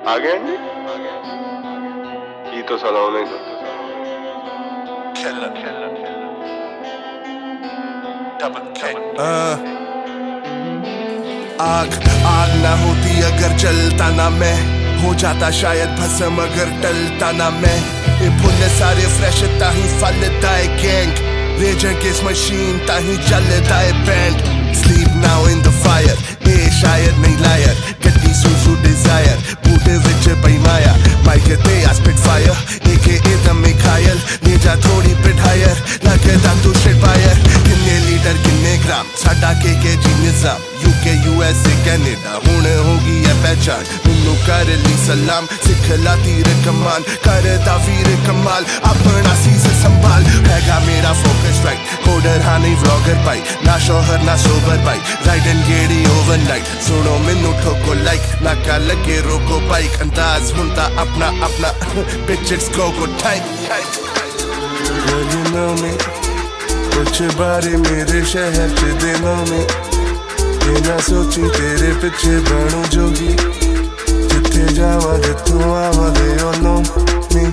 आ गए जी ये तो सलाम नहीं आग आग ना होती अगर जलता ना मैं हो जाता शायद भस्म अगर टलता ना मैं ये फुल सारे फ्रेश ताही फलता है गैंग रेज अगेंस्ट मशीन ताही चलता है band sleep now in the fire a शायद नहीं लायर गड्डी सूसू डिजायर बूटे विच पई माया माइक ते आ स्पिट फायर एके दम खायल ले जा थोड़ी पिटायर लगदा तू शिट फायर किन्ने लीटर किन्ने ग्राम साडा के जी निजाम यूके यूएसए कनाडा हुण होगी है पहचान मैनू कर ली सलाम सिख ला तीर कमान करदा वीर कमाल अपना सीस संभाल हैगा मेरा फोकस राइट कोडर हाँ नहीं व्लॉगर भाई ना शोहर ना सोबर भाई राइड एंड गेड़ी ओवरनाइट सुनो मैनू ठोको लाइक नाका लगे रोको बाइक अंदाज हुंदा अपना अपना bitches go type Girl you know me कुछ बारे मेरे शहर च दिनों में ये ना सोची तेरे पीछे बनूं जोगी जिथे जावा जिथों आवा they all know me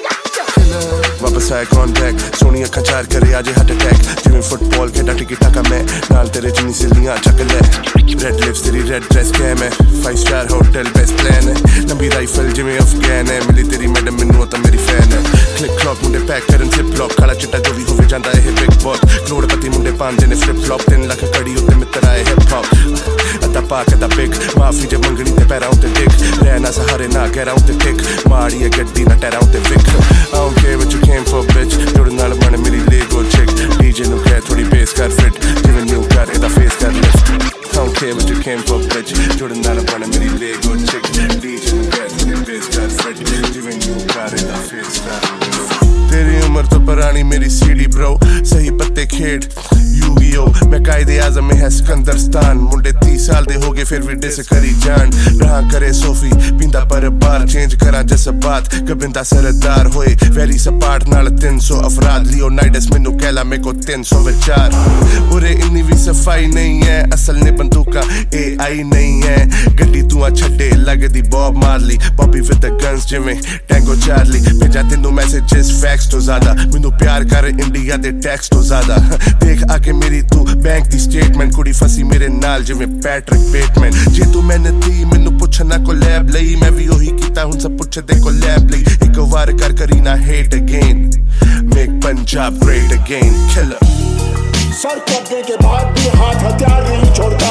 वापस आए कॉन्टैक्ट सोनी अखा चार करे आजे हार्ट अटैक जिवें फुटबॉल खेडा टिकी टाका मैं नाल तेरे जिन्नी सिल्लियां चक ले रेड लिप्स तेरी रेड ड्रेस कैम है 5 स्टार होटल बेस्ट प्लान है लंबी राइफल जिवें अफगान है मिली तेरी मैडम मैनू तो मेरी फैन है क्लिक क्लॉक मुंडे पैक करन फ्लिप फ्लॉप काला चिट्टा जो भी होवे जांदा है बिग बॉस करोड़पति मुंडे पांदे ने फ्लिप फ्लॉप 3 लाख कड़ी उत्ते मित्र आए हिप हॉप अदा पाक अदा बिग माफी जे मंगनी ते पैरा उत्ते डिक रहना सहारे ना गहरा उत्ते टिक माड़ी है गड्डी ना टैरा उत्ते विक I don't care what you came for bitch जोड़न नाल बन मेरी लेगो चिक डीजे नु कह थोड़ी बेस कर फिट जिवें न्यू कर एदा फेस कर lift I don't care what you came for bitch जोड़न नाल बन मेरी लेगो चिक डीजे नु कह थोड़ी बेस कर फिट जिवें न्यू कर एदा फेस कर तेरी उम्र तो पुरानी मेरी सीडी ब्रो सही पत्ते खेड यूगियो मैं कायदे आज़म में है सिकंदरस्तान मुंडे 30 साल दे हो गए फिर भी डिस करी जान रहा करे सोफी पिंदा पर बार चेंज करा जज्बात कबिंदा सरदार होए वेरी सपाट नाल 300 अफराद लियोनाइडस मेनू कहला मेरे को 300 विचार उरे इन्नी भी सफाई नहीं है असल ने बंदूका AI नहीं है गड्डी तू छड्डे लगदी Bob Marley Bobby with the guns जिवें टैंगो चार्ली भेजा तेनू मैसेजेस फैक्स तो ज्यादा मैनू प्यार कर इंडिया दे टैक्स तो ज्यादा देख आके मेरी तू बैंक दी स्टेटमेंट कुड़ी फसी मेरे नाल जिवें पैट्रिक बेटमैन जे तू मेहनती मैनू पुछना कोलैब लई मैं भी ओही कीता हुण सब पुछदे कोलैब लई एक वार कर करीना hate again make Punjab great again killer सर कटने के बाद भी हाथ हथियार नहीं छोड़ता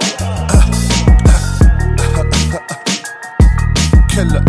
किलर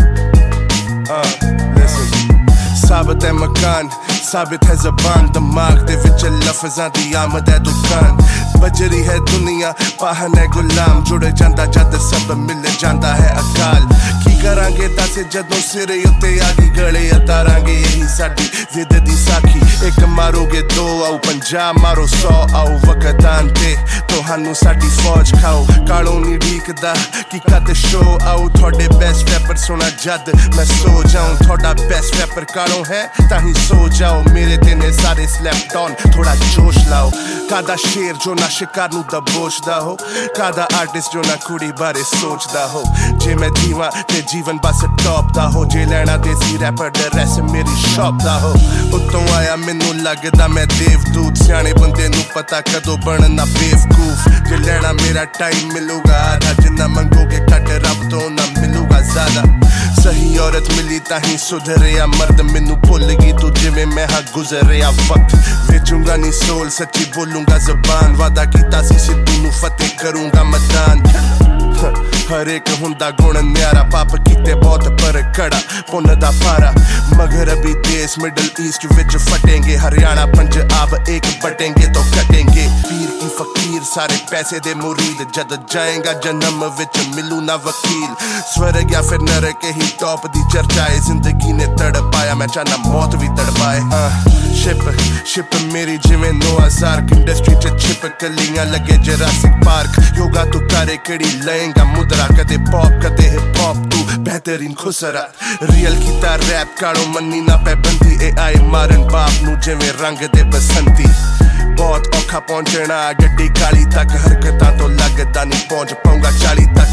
listen साबित है मकान साबित है ज़बान दिमाग दे विच लफ्ज़ां दी आमद है दुकान बजरी है दुनिया पाहन है गुलाम जुड़ जांदा जद सब मिल जांदा है अकाल की करांगे दस जदों सिरे उत्ते आगी गले अतारांगे यही साडी विद दी साखी एक मारोगे 2 आओ 50 मारो 100 आओ वकतान ते तोहानू साडी फौज खाओ कालो नी ढीकदा की कद शो आओ थोड़े बेस्ट रैपर सुना जद मैं सो जाऊं थोड़ा बेस्ट रैपर कालो है ताही सो जाओ मेरे तेने सारे स्लैप्ड ऑन थोड़ा जोश लाओ कादा शेर जो ना शिकार नू दबोचदा हो कादा आर्टिस्ट जो ना कुड़ी बारे सोचदा हो जे मैं जीवा ते जीवन बस टॉप दा हो जे लेना देसी रैपर द रेस्ट मेरी शॉप दा हो उत्तों आया मैनू लगदा मैं देवदूत सियाने बंदे नू पता कदों बनना बेवकूफ जे लेना मेरा टाइम मिलूगा आधा जिन्ना मंगोगे कट रब तो ना मिलूगा ज्यादा सही औरत मिली ताही सुधरे या मर्द मैनू भुल गई तू जिवें मैं हाँ गुजरे या वक्त बेचूंगा नी सोल सच्ची बोलूंगा जबान वादा कीता सी सिद्धू नू फतेह करूंगा मैदान हर एक हुंदा गुण न्यारा पाप कीते बहुत पर कड़ा पुन दा पारा मगरबी देश मिडल ईस्ट विच फटेंगे हरियाणा पंजाब एक बटेंगे तो कटेंगे पीर की फकीर सारे पैसे दे मुरीद जद जाएगा जन्म विच मिलू ना वकील स्वर्ग या फिर नरक ही टॉप दी चर्चा है जिंदगी ने तड़पाया मैं चाहना मौत भी तड़पाए शिप मेरी जिवें नोआ सार्क इंडस्ट्री च छिप कलियां लगे जरासिक पार्क योगा तू करे केड़ी लएंगा मुद्रा कदे पॉप कदे हिप हॉप तू बेहतरीन खुसरा रियल कीता रैप काड़ो मन्नी ना पैबंदी AI मारन बाप नू जिवें रंग दे बसंती बहुत औखा पहुंचना गड्डी काली तक हरकतां तो लगदा नहीं पहुंच पाऊंगा 40 तक लंबी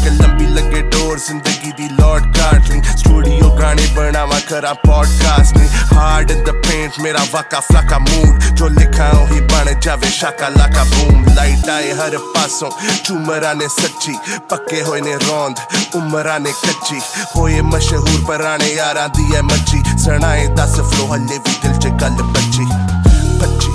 लगे डोर जिंदगी दी लॉर्ड काट ली स्टूडियो गाने बनावा करा पॉडकास्ट नहीं हार्ड इन द पेंट मेरा वाका फ्लाका मूड जो लिखा ही बन जावे शाका लाका बूम लाइट आए हर पासों चुमरा ने सच्ची पक्के होए ने रौंद उमरा ने कच्ची होए मशहूर पराने यारा दी है मच्छी सनाए 10 फ्लो हल्ले भी दिल च गल बच्ची बच्ची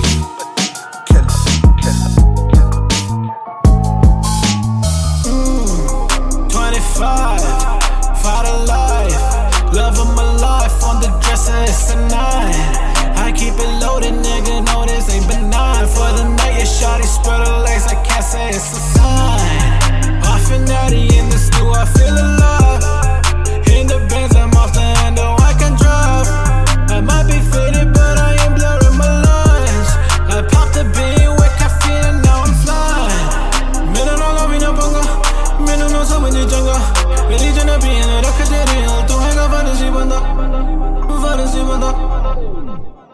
25, fight of life, love of my life, on the dresser it's a 9. I keep it loaded, nigga, no this ain't benign. For the night, your shawty spread her legs, I can't say it's a sign. Off and natty in the stew, I feel alive. In the Benz, I'm off the handle, I can drive. I might be faded, but I ain't blurring my lines. I popped a bean with caffeine and now I'm flying. Middle all of me no bunga. Meno no so many jungle. Religion a being a rocket real. To hang a fantasy banda. Fantasy banda.